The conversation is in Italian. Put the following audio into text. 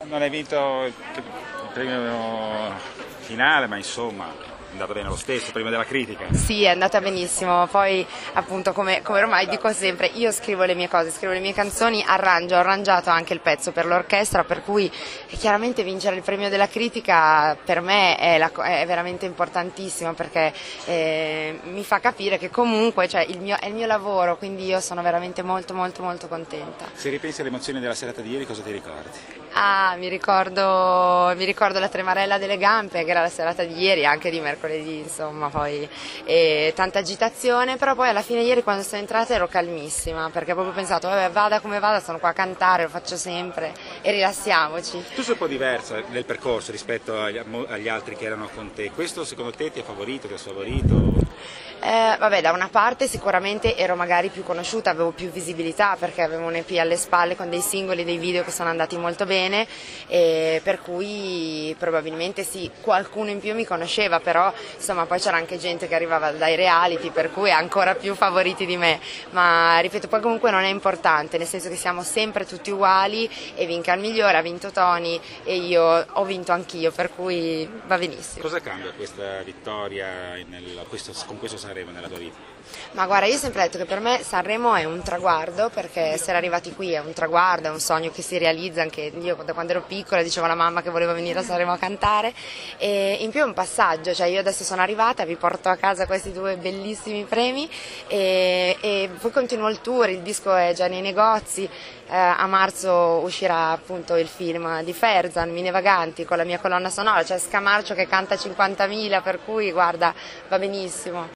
non hai vinto il premio finale, ma insomma è andato bene lo stesso, il premio della critica. Sì, è andata benissimo, poi appunto come ormai dico sempre, io scrivo le mie cose, scrivo le mie canzoni, ho arrangiato anche il pezzo per l'orchestra, per cui chiaramente vincere il premio della critica per me è veramente importantissimo, perché mi fa capire che comunque è il mio lavoro, quindi io sono veramente molto molto molto contenta. Se ripensi alle emozioni della serata di ieri, cosa ti ricordi? Ah, mi ricordo la tremarella delle gambe, che era la serata di ieri, anche di mercoledì, insomma, poi tanta agitazione, però poi alla fine ieri quando sono entrata ero calmissima, perché proprio ho pensato, vabbè, vada come vada, sono qua a cantare, lo faccio sempre e rilassiamoci. Tu sei un po' diversa nel percorso rispetto agli altri che erano con te, questo secondo te ti ha favorito, ti ha sfavorito? Vabbè, da una parte sicuramente ero magari più conosciuta, avevo più visibilità perché avevo un EP alle spalle con dei singoli, dei video che sono andati molto bene, per cui probabilmente sì, qualcuno in più mi conosceva, però insomma poi c'era anche gente che arrivava dai reality, per cui ancora più favoriti di me, ma ripeto, poi comunque non è importante, nel senso che siamo sempre tutti uguali e vinca il migliore, ha vinto Tony e io ho vinto anch'io, per cui va benissimo. Cosa cambia questa vittoria con questo Sanremo nella tua vita? Ma guarda, io ho sempre detto che per me Sanremo è un traguardo, perché essere arrivati qui è un traguardo, è un sogno che si realizza, anche io da quando ero piccola dicevo alla mamma che volevo venire a Sanremo a cantare, e in più è un passaggio, cioè io adesso sono arrivata, vi porto a casa questi due bellissimi premi e poi continuo il tour, il disco è già nei negozi, a marzo uscirà appunto il film di Ferzan, Mine Vaganti, con la mia colonna sonora, cioè Scamarcio che canta 50.000, per cui guarda, va benissimo.